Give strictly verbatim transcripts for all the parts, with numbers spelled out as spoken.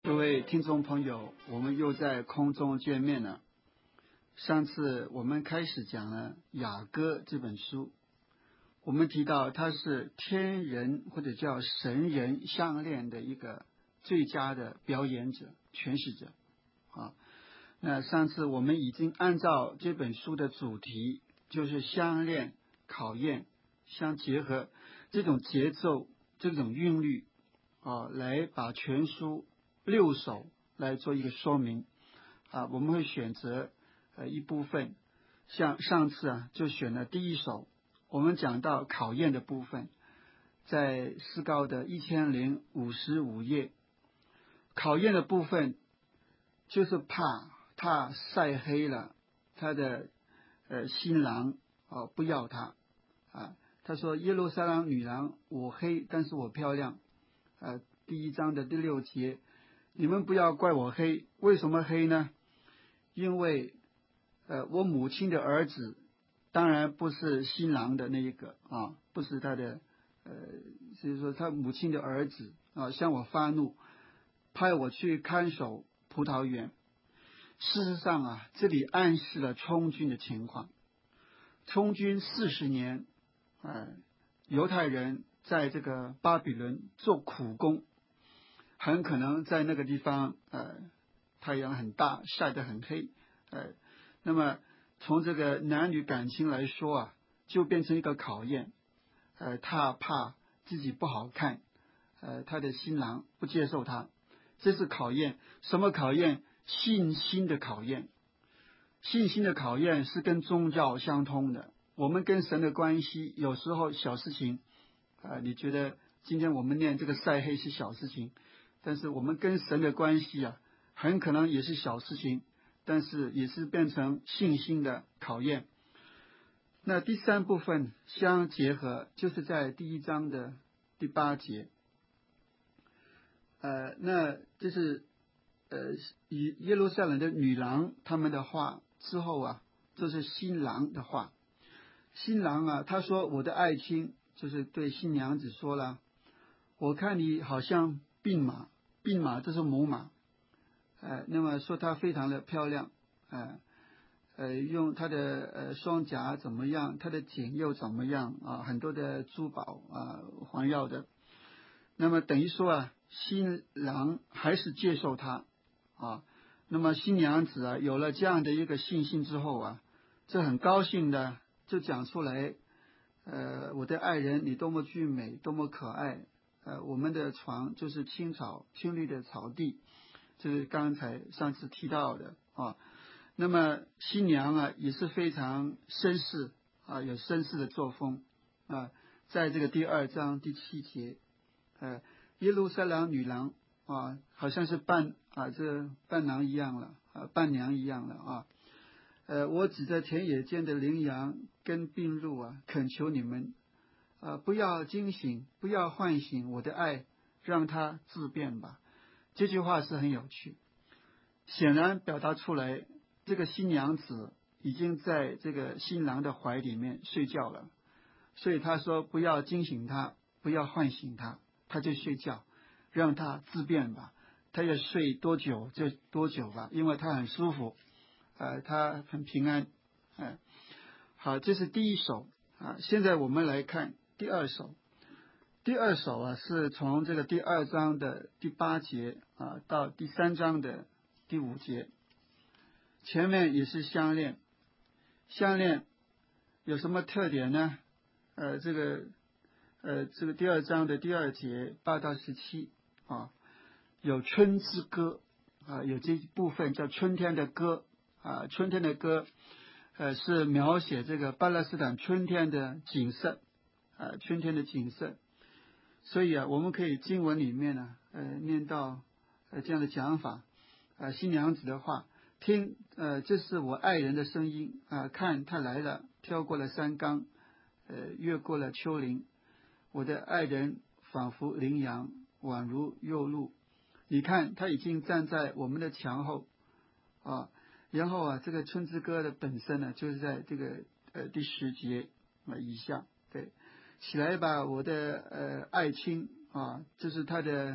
各位听众朋友，我们又在空中见面了。上次我们开始讲了雅歌这本书，我们提到它是天人或者叫神人相恋的一个最佳的表演者、诠释者啊。那上次我们已经按照这本书的主题，就是相恋、考验、相结合这种节奏、这种韵律啊，来把全书六首来做一个说明啊。我们会选择呃一部分，像上次啊就选了第一首，我们讲到考验的部分，在诗高的一千零五十五页，考验的部分就是怕他晒黑了他的呃新郎啊，不要他啊。他说耶路撒冷女郎，我黑，但是我漂亮。呃，第一章的第六节，你们不要怪我黑，为什么黑呢？因为呃，我母亲的儿子，当然不是新郎的那一个啊，不是他的呃，就是说他母亲的儿子啊，向我发怒，派我去看守葡萄园。事实上啊，这里暗示了充军的情况。充军四十年，呃，犹太人在这个巴比伦做苦工，很可能在那个地方，呃，太阳很大，晒得很黑，呃，那么从这个男女感情来说啊，就变成一个考验。呃，他怕自己不好看，呃，他的新郎不接受他，这是考验。什么考验？信心的考验。信心的考验是跟宗教相通的。我们跟神的关系，有时候小事情，呃，你觉得今天我们念这个晒黑是小事情，但是我们跟神的关系啊，很可能也是小事情，但是也是变成信心的考验。那第三部分相结合，就是在第一章的第八节，呃，那就是呃以耶路撒冷的女郎他们的话之后啊，这是新郎的话。新郎啊，他说我的爱卿，就是对新娘子说了，我看你好像病马，病马这是母马，呃，那么说她非常的漂亮，呃呃，用她的呃双颊怎么样，她的颈又怎么样啊，很多的珠宝啊环绕的。那么等于说啊，新郎还是接受她啊。那么新娘子啊，有了这样的一个信心之后啊，这很高兴的就讲出来，呃，我的爱人，你多么俊美，多么可爱，呃，我们的床就是青草青绿的草地，这是刚才上次提到的啊。那么新娘啊也是非常绅士啊，有绅士的作风啊，在这个第二章第七节，呃，耶路撒冷女郎啊，好像是伴啊，这伴郎一样了啊，伴娘一样了啊。呃，我指着田野间的羚羊跟病鹿啊，恳求你们啊，不要惊醒，不要唤醒我的爱，让它自变吧。这句话是很有趣，显然表达出来，这个新娘子已经在这个新郎的怀里面睡觉了，所以他说不要惊醒他，不要唤醒他，他就睡觉，让他自变吧。他要睡多久就多久吧，因为他很舒服，呃，他很平安，呃，好，这是第一首啊。现在我们来看第二首。第二首啊，是从这个第二章的第八节啊到第三章的第五节，前面也是相恋。相恋有什么特点呢？呃，这个呃，这个第二章的第二节八到十七啊，有春之歌啊，有这一部分叫春天的歌啊，春天的歌，呃，是描写这个巴勒斯坦春天的景色啊，春天的景色。所以啊，我们可以经文里面呢，呃，念到呃这样的讲法啊，新娘子的话，听，呃，这是我爱人的声音啊，看他来了，跳过了山冈，呃，越过了丘陵，我的爱人仿佛羚羊，宛如幼鹿。你看，他已经站在我们的墙后啊。然后啊，这个春之歌的本身呢，就是在这个呃第十节啊以下，对。起来吧，我的呃爱卿啊，这是他的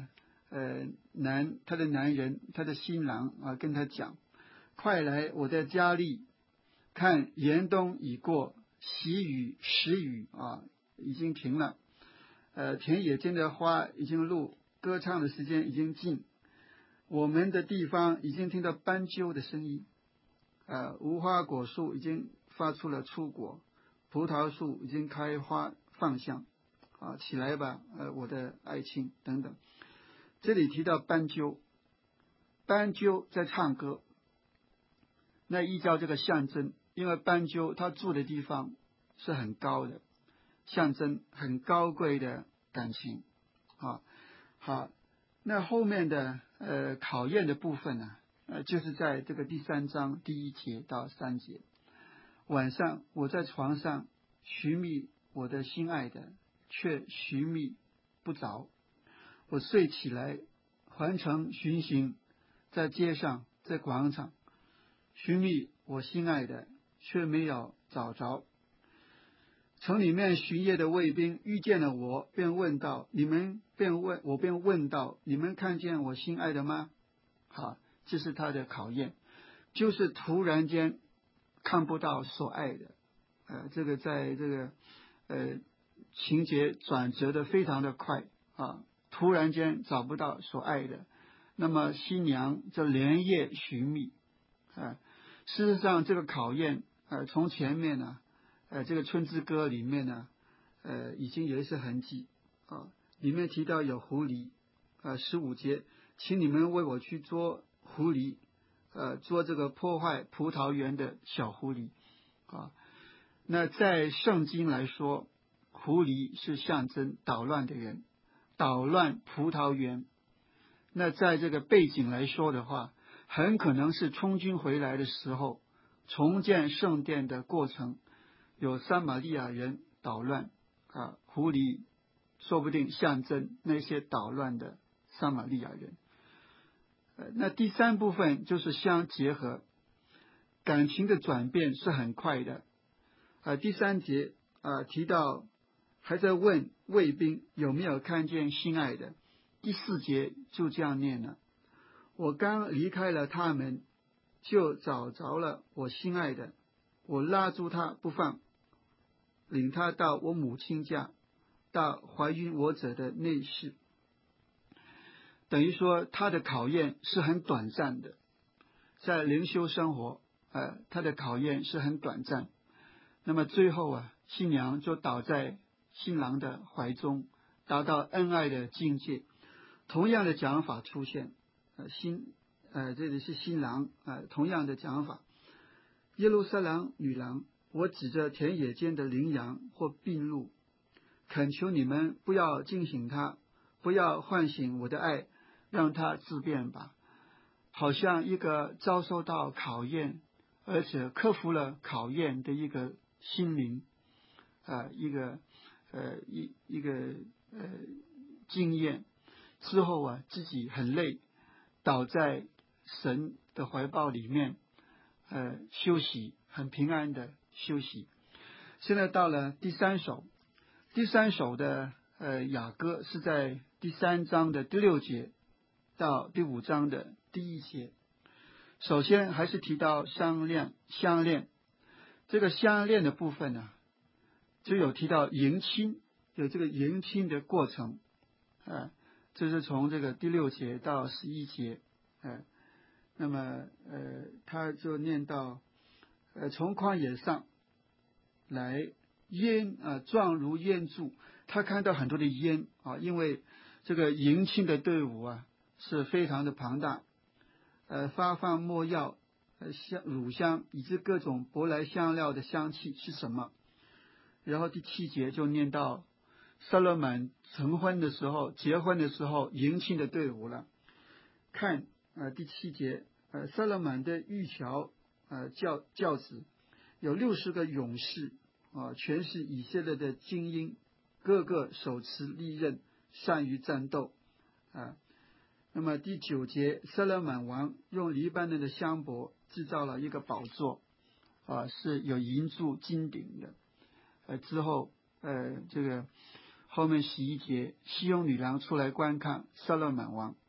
呃男他的男人他的新郎啊跟他讲，快来我的家里，看严冬已过，喜雨时雨啊已经停了，呃田野间的花已经落，歌唱的时间已经尽，我们的地方已经听到斑鸠的声音，呃无花果树已经发出了初果，葡萄树已经开花放香啊，起来吧，呃我的爱卿等等。这里提到斑鸠，斑鸠在唱歌，那依照这个象征，因为斑鸠它住的地方是很高的，象征很高贵的感情啊。好，那后面的呃考验的部分呢，呃就是在这个第三章第一节到三节。晚上我在床上寻觅我的心爱的，却寻觅不着。我睡起来，环城巡行，在街上，在广场寻觅我心爱的，却没有找着。城里面巡夜的卫兵遇见了我，便问道：你们便问我便问道：你们看见我心爱的吗？好，这是他的考验，就是突然间看不到所爱的。呃，这个在这个呃情节转折的非常的快啊，突然间找不到所爱的，那么新娘就连夜寻觅啊。事实上，这个考验呃从前面呢，呃这个春之歌里面呢，呃已经有一些痕迹啊，里面提到有狐狸，呃十五节，请你们为我去捉狐狸，呃捉这个破坏葡萄园的小狐狸啊。那在圣经来说，狐狸是象征捣乱的人，捣乱葡萄园。那在这个背景来说的话，很可能是充军回来的时候，重建圣殿的过程，有撒玛利亚人捣乱啊，狐狸说不定象征那些捣乱的撒玛利亚人。呃，那第三部分就是相结合，感情的转变是很快的。呃，第三节啊、呃、提到还在问卫兵有没有看见心爱的，第四节就这样念了：我刚离开了他们，就找着了我心爱的，我拉住他不放，领他到我母亲家，到怀孕我者的内室。等于说他的考验是很短暂的，在灵修生活呃，他的考验是很短暂。那么最后啊，新娘就倒在新郎的怀中，达到恩爱的境界。同样的讲法出现，呃，新呃这里是新郎呃同样的讲法。耶路撒冷女郎，我指着田野间的羚羊或病鹿，恳求你们不要惊醒他，不要唤醒我的爱，让他自辩吧。好像一个遭受到考验，而且克服了考验的一个心灵啊、呃，一个呃一一个呃经验之后啊，自己很累，倒在神的怀抱里面，呃休息，很平安的休息。现在到了第三首，第三首的呃雅歌是在第三章的第六节到第五章的第一节。首先还是提到相恋，相恋这个相恋的部分呢，就有提到迎亲，有这个迎亲的过程，呃，这是从这个第六节到十一节，呃，那么呃，他就念到，呃，从旷野上来，烟啊、呃，状如烟柱，他看到很多的烟啊，因为这个迎亲的队伍啊是非常的庞大，呃，发放没药、呃香乳香以及各种舶来香料的香气是什么？然后第七节就念到撒勒满成婚的时候，结婚的时候迎亲的队伍了。看呃第七节，呃撒勒满的玉桥呃轿轿子有六十个勇士啊、呃，全是以色列的精英，个个手持利刃，善于战斗啊、呃。那么第九节，撒勒满王用黎巴嫩的香柏制造了一个宝座啊、呃，是有银柱金顶的。呃，之后，呃，这个后面十一节，西雍女郎出来观看撒勒满王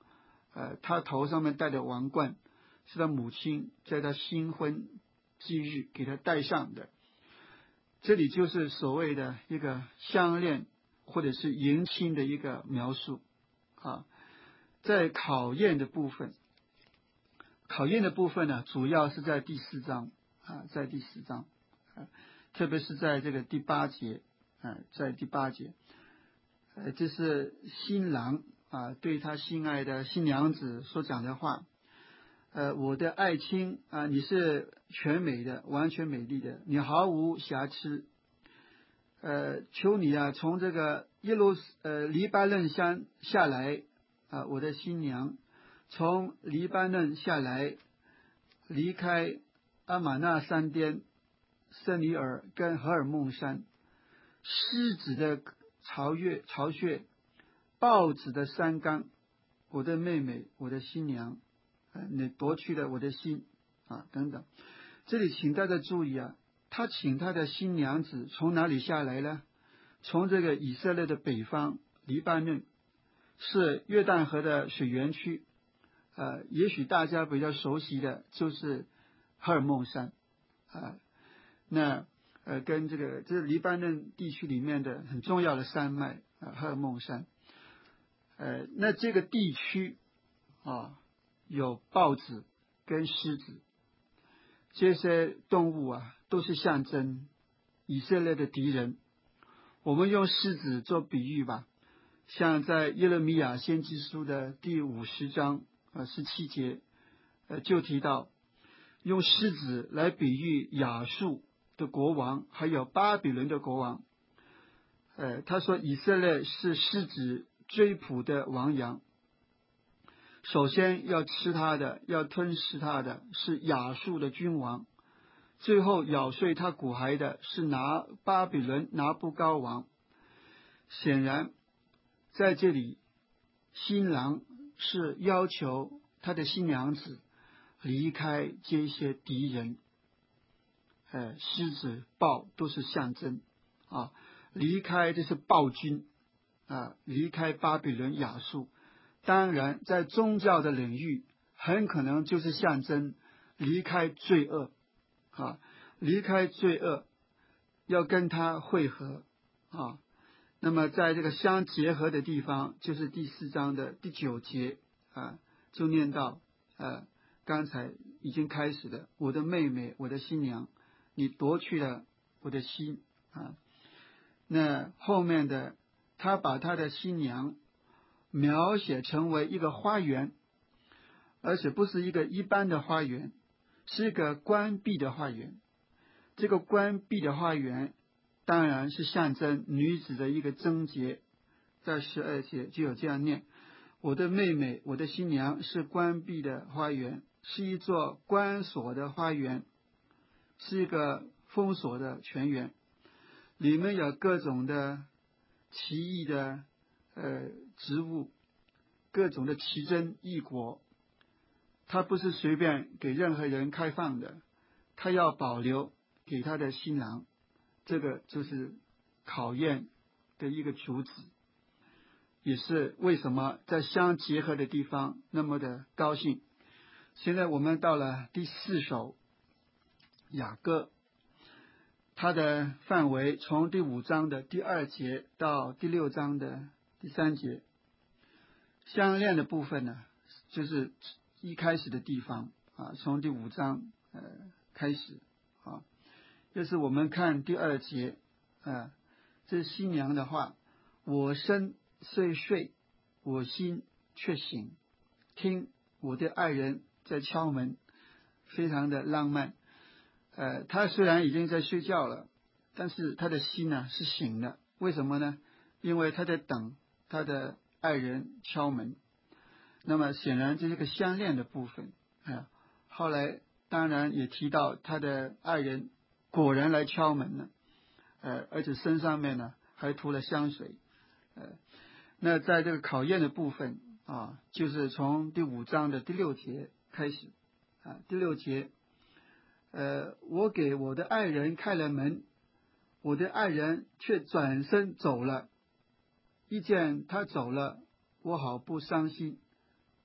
呃，他头上面戴的王冠是他母亲在他新婚之日给他戴上的。这里就是所谓的一个相恋或者是迎亲的一个描述啊。在考验的部分，考验的部分呢，主要是在第四章啊，在第四章，啊、特别是在这个第八节啊，在第八节，呃，这是新郎啊对他心爱的新娘子所讲的话。呃，我的爱卿啊，你是全美的，完全美丽的，你毫无瑕疵。呃，求你啊，从这个耶路呃黎巴嫩山下来啊，我的新娘，从黎巴嫩下来，离开阿玛纳山巅、圣尼尔跟荷尔蒙山，狮子的巢穴、巢穴，豹子的山冈，我的妹妹，我的新娘。你夺去了我的心啊，等等。这里请大家注意啊，他请他的新娘子从哪里下来呢？从这个以色列的北方黎巴嫩，是约旦河的水源区。呃，也许大家比较熟悉的就是赫尔蒙山啊，那呃跟这个这是黎巴嫩地区里面的很重要的山脉啊，赫尔蒙山。呃，那这个地区啊。有豹子跟狮子，这些动物啊，都是象征以色列的敌人。我们用狮子做比喻吧，像在耶勒米亚先知书的第五十章呃十七节，呃就提到用狮子来比喻亚述的国王，还有巴比伦的国王。呃，他说以色列是狮子追捕的亡羊。首先要吃他的，要吞噬他的是亚述的君王，最后咬碎他骨骸的是拿巴比伦拿布高王。显然在这里，新郎是要求他的新娘子离开这些敌人，呃，狮子豹都是象征啊，离开这是暴君啊，离开巴比伦亚述。当然在宗教的领域很可能就是象征离开罪恶啊，离开罪恶要跟他会合啊。那么在这个相结合的地方，就是第四章的第九节啊，就念到呃刚才已经开始的，我的妹妹，我的新娘，你夺去了我的心啊。那后面的他把他的新娘描写成为一个花园，而且不是一个一般的花园，是一个关闭的花园。这个关闭的花园当然是象征女子的一个贞洁，在十二节就有这样念：我的妹妹，我的新娘是关闭的花园，是一座关锁的花园，是一个封锁的泉源，里面有各种的奇异的呃植物，各种的奇珍异果，它不是随便给任何人开放的，它要保留给他的新郎。这个就是考验的一个主旨，也是为什么在相结合的地方那么的高兴。现在我们到了第四首雅歌，它的范围从第五章的第二节到第六章的第三节。相恋的部分呢，就是一开始的地方啊，从第五章呃开始啊。就是我们看第二节啊，这是新娘的话：我身虽睡，我心却醒，听我的爱人在敲门，非常的浪漫。呃，他虽然已经在睡觉了，但是他的心呢是醒的。为什么呢？因为他在等他的爱人敲门。那么显然这是个相恋的部分啊。后来当然也提到他的爱人果然来敲门了，呃，而且身上面呢还涂了香水，呃，那在这个考验的部分啊，就是从第五章的第六节开始啊，第六节，呃，我给我的爱人开了门，我的爱人却转身走了，一见他走了，我好不伤心，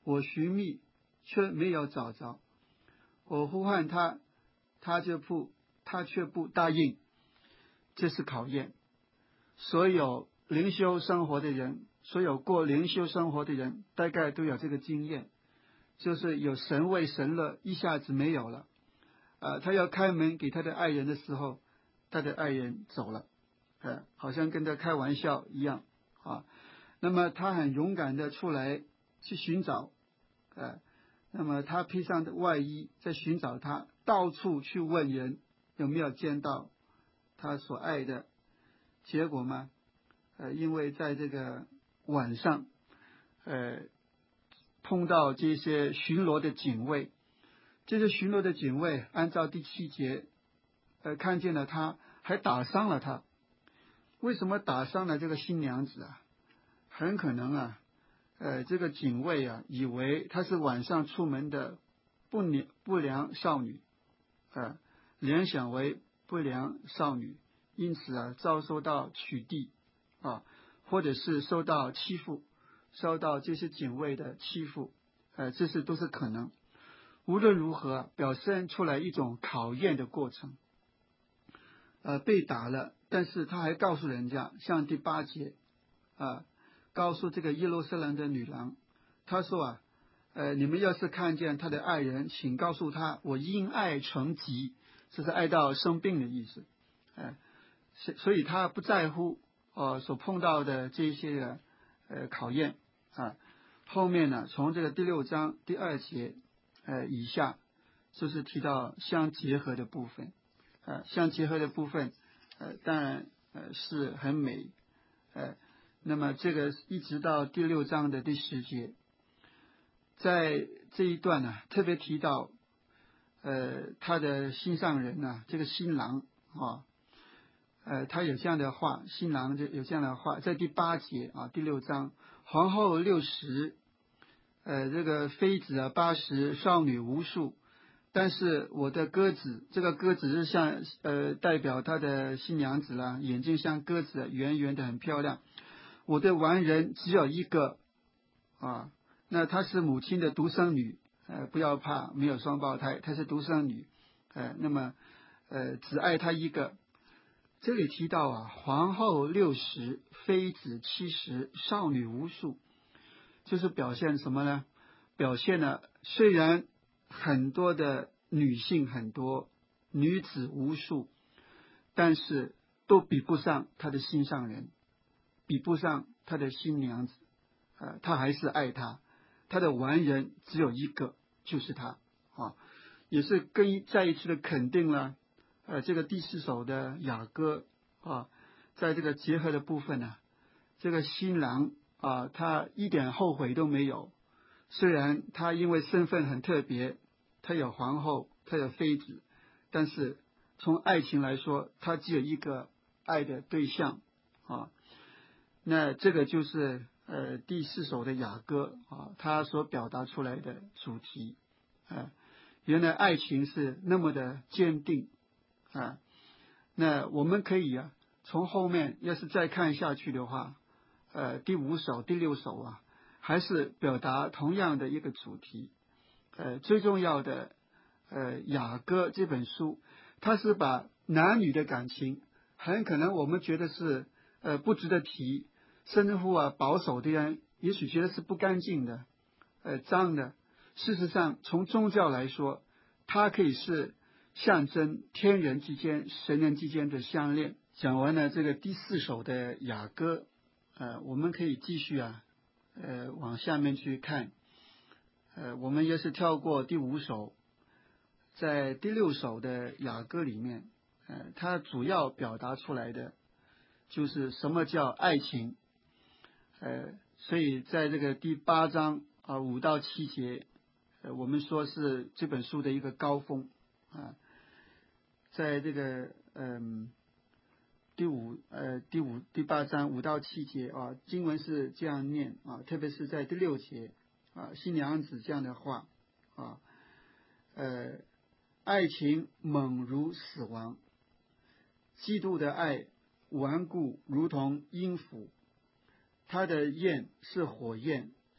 我寻觅却没有找着，我呼唤他，他就不，他却不答应。这是考验。所有灵修生活的人，所有过灵修生活的人，大概都有这个经验，就是有神位神乐，一下子没有了。呃，他要开门给他的爱人的时候，他的爱人走了，呃，好像跟他开玩笑一样啊。那么他很勇敢的出来去寻找，呃，那么他披上的外衣在寻找他，到处去问人有没有见到他所爱的。结果嘛，呃，因为在这个晚上，呃，碰到这些巡逻的警卫，这些巡逻的警卫按照第七节，呃，看见了他，还打伤了他。为什么打伤了这个新娘子啊？很可能啊，呃，这个警卫啊，以为她是晚上出门的不良不良少女，呃，联想为不良少女，因此啊，遭受到取缔啊，或者是受到欺负，受到这些警卫的欺负，呃，这是都是可能。无论如何，表现出来一种考验的过程。呃，被打了，但是他还告诉人家，像第八节啊，告诉这个耶路撒冷的女郎，他说啊，呃，你们要是看见他的爱人，请告诉他，我因爱成疾，这是爱到生病的意思。呃，所以他不在乎呃所碰到的这些呃考验啊。后面呢，从这个第六章第二节呃以下，就是提到相结合的部分。呃，相结合的部分，呃，当然呃是很美，呃，那么这个一直到第六章的第十节，在这一段呢，特别提到，呃，他的心上人呢，这个新郎啊，呃，他有这样的话，新郎就有这样的话，在第八节啊，第六章，皇后六十，呃，这个妃子啊八十，少女无数。但是我的鸽子，这个鸽子是像呃代表他的新娘子啦，眼睛像鸽子，圆圆的很漂亮。我的完人只有一个啊，那她是母亲的独生女，呃，不要怕，没有双胞胎，她是独生女，呃，那么呃只爱她一个。这里提到啊，皇后六十，妃子七十，少女无数，就是表现什么呢？表现了虽然很多的女性很多，女子无数，但是都比不上他的心上人，比不上他的新娘子，呃，他还是爱他，他的完人只有一个，就是他啊，也是更再一次的肯定了，呃，这个第四首的雅歌啊，在这个结合的部分呢，这个新郎啊，他一点后悔都没有，虽然他因为身份很特别。他有皇后，他有妃子，但是从爱情来说，他只有一个爱的对象啊。那这个就是呃第四首的雅歌啊，他所表达出来的主题啊。原来爱情是那么的坚定啊。那我们可以啊，从后面要是再看下去的话，呃，第五首、第六首啊，还是表达同样的一个主题。呃，最重要的，呃，雅歌这本书，它是把男女的感情，很可能我们觉得是呃不值得提，甚至乎啊保守的人也许觉得是不干净的，呃脏的。事实上，从宗教来说，它可以是象征天人之间、神人之间的相恋。讲完了这个第四首的雅歌，呃，我们可以继续啊，呃，往下面去看。呃，我们也是跳过第五首，在第六首的雅歌里面，呃，它主要表达出来的就是什么叫爱情。呃，所以在这个第八章啊五到七节，呃，我们说是这本书的一个高峰啊。在这个嗯第五呃第五第八章五到七节啊，经文是这样念啊，特别是在第六节。啊，新娘子这样的话啊，呃，爱情猛如死亡，基督的爱顽固如同阴府，他的焰是火焰，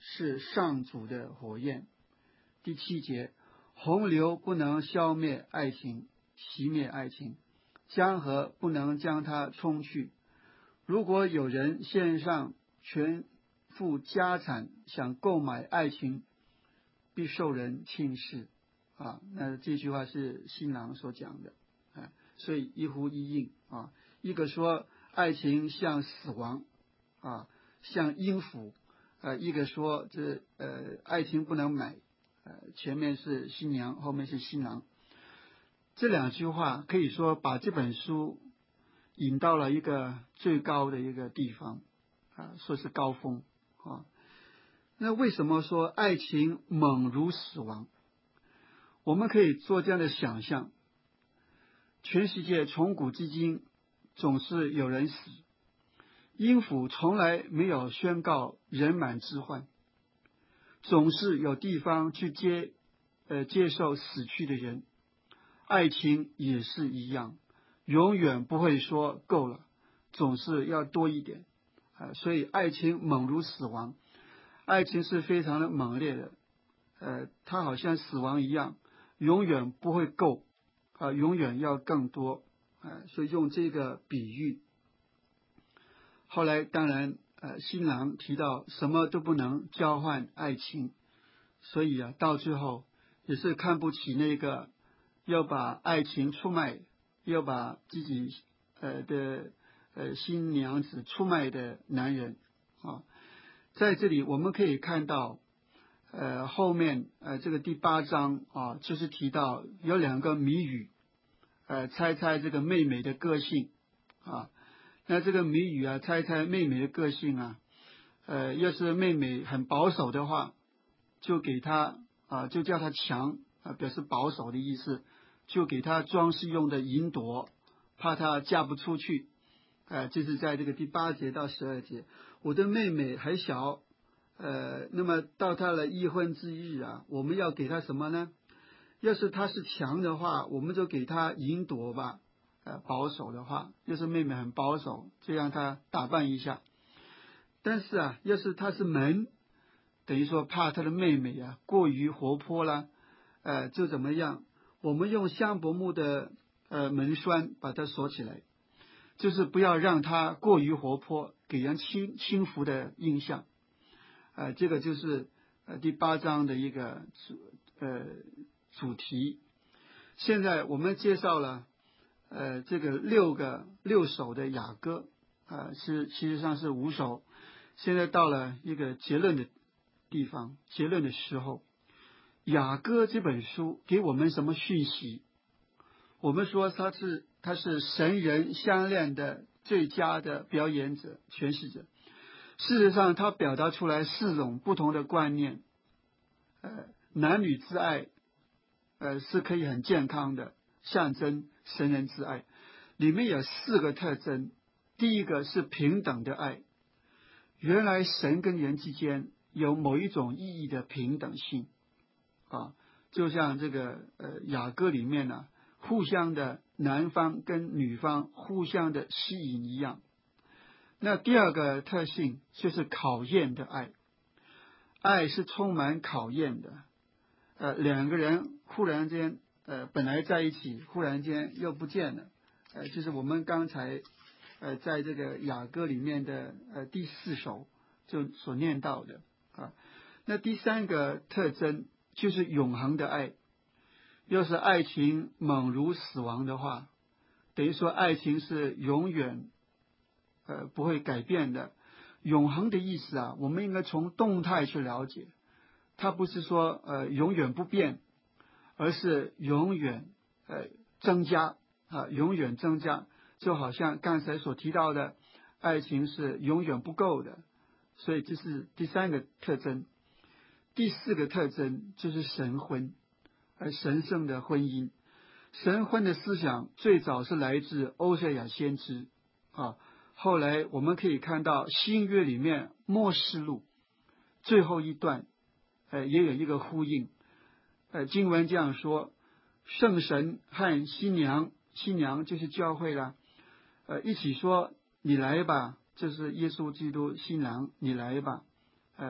是上主的火焰。第七节，洪流不能消灭爱情，熄灭爱情，江河不能将它冲去。如果有人献上全副家产想购买爱情，必受人轻视啊。那这句话是新郎所讲的啊，所以一呼一应啊。一个说爱情像死亡啊，像阴府，呃，一个说这呃爱情不能买，呃，前面是新娘，后面是新郎。这两句话可以说把这本书引到了一个最高的一个地方啊，说是高峰啊。那为什么说爱情猛如死亡？我们可以做这样的想象：全世界从古至今总是有人死，阴府从来没有宣告人满之患，总是有地方去接呃接受死去的人。爱情也是一样，永远不会说够了，总是要多一点啊、呃。所以爱情猛如死亡，爱情是非常的猛烈的，呃，它好像死亡一样，永远不会够啊、呃，永远要更多啊、呃。所以用这个比喻。后来当然呃，新郎提到什么都不能交换爱情，所以啊，到最后也是看不起那个要把爱情出卖，要把自己呃的呃新娘子出卖的男人啊。在这里我们可以看到，呃后面呃这个第八章啊，就是提到有两个谜语，呃猜猜这个妹妹的个性啊。那这个谜语啊，猜猜妹妹的个性啊，呃要是妹妹很保守的话，就给她啊，就叫她强啊，表示保守的意思。就给她装饰用的银镯，怕她嫁不出去。呃，这是在这个第八节到十二节。我的妹妹还小，呃，那么到她的议婚之日啊，我们要给她什么呢？要是她是强的话，我们就给她银镯吧。呃，保守的话，要是妹妹很保守，就让她打扮一下。但是啊，要是她是门，等于说怕她的妹妹啊过于活泼了，呃，就怎么样？我们用香柏木的呃门栓把它锁起来，就是不要让它过于活泼，给人轻轻浮的印象。呃，这个就是呃第八章的一个主呃主题。现在我们介绍了呃这个六个六首的雅歌，呃是其实上是五首。现在到了一个结论的地方，结论的时候。雅歌这本书给我们什么讯息？我们说他是他是神人相恋的最佳的表演者、诠释者。事实上，他表达出来四种不同的观念。呃，男女之爱，呃，是可以很健康的象征神人之爱。里面有四个特征。第一个是平等的爱。原来神跟人之间有某一种意义的平等性。啊，就像这个呃雅歌里面呢、啊，互相的男方跟女方互相的吸引一样。那第二个特性就是考验的爱，爱是充满考验的。呃，两个人忽然间呃本来在一起，忽然间又不见了。呃，就是我们刚才呃在这个雅歌里面的呃第四首就所念到的啊。那第三个特征就是永恒的爱。要是爱情猛如死亡的话，等于说爱情是永远呃不会改变的。永恒的意思啊，我们应该从动态去了解，它不是说呃永远不变，而是永远呃增加啊，永远增加。就好像刚才所提到的，爱情是永远不够的。所以这是第三个特征。第四个特征就是神婚，而神圣的婚姻。神婚的思想最早是来自欧塞亚先知啊，后来我们可以看到新约里面末世录最后一段，呃，也有一个呼应。呃，经文这样说：圣神和新娘，新娘就是教会了，呃，一起说：“你来吧。”就是耶稣基督新郎，你来吧。呃，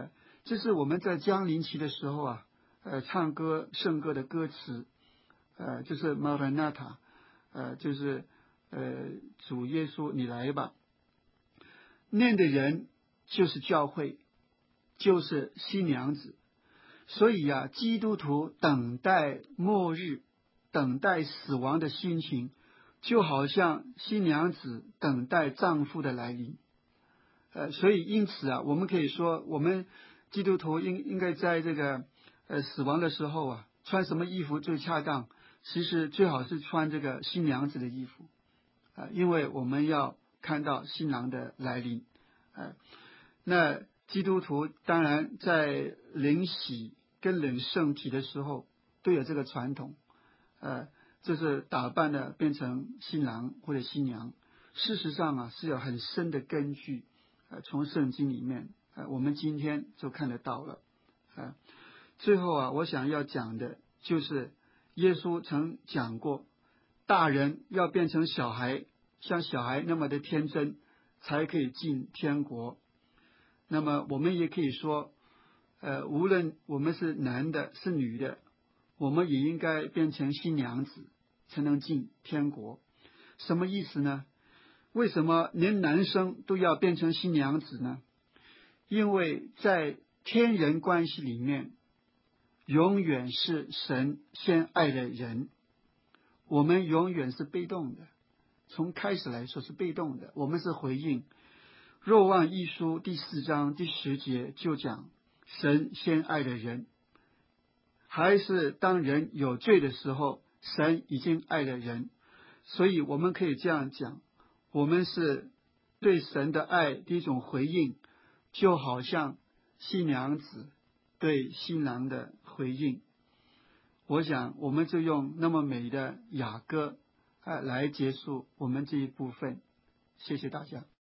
这是我们在降临期的时候啊，呃，唱歌圣歌的歌词，呃，就是 Maranatha， 呃，就是呃，主耶稣你来吧。念的人就是教会，就是新娘子。所以啊，基督徒等待末日、等待死亡的心情，就好像新娘子等待丈夫的来临。呃，所以因此啊，我们可以说，我们基督徒应应该在这个呃死亡的时候啊，穿什么衣服最恰当？其实最好是穿这个新娘子的衣服啊、呃，因为我们要看到新郎的来临。呃，那基督徒当然在领洗跟领圣体的时候都有这个传统，呃，就是打扮的变成新郎或者新娘。事实上啊，是有很深的根据。呃，从圣经里面，呃，我们今天就看得到了。呃，最后啊，我想要讲的就是耶稣曾讲过，大人要变成小孩，像小孩那么的天真，才可以进天国。那么我们也可以说，呃，无论我们是男的是女的，我们也应该变成新娘子，才能进天国。什么意思呢？为什么连男生都要变成新娘子呢？因为在天人关系里面，永远是神先爱了人，我们永远是被动的，从开始来说是被动的，我们是回应。若望一书第四章第十节就讲，神先爱了人，还是当人有罪的时候，神已经爱了人。所以我们可以这样讲，我们是对神的爱的一种回应，就好像新娘子对新郎的回应。我想我们就用那么美的雅歌、呃、来结束我们这一部分。谢谢大家。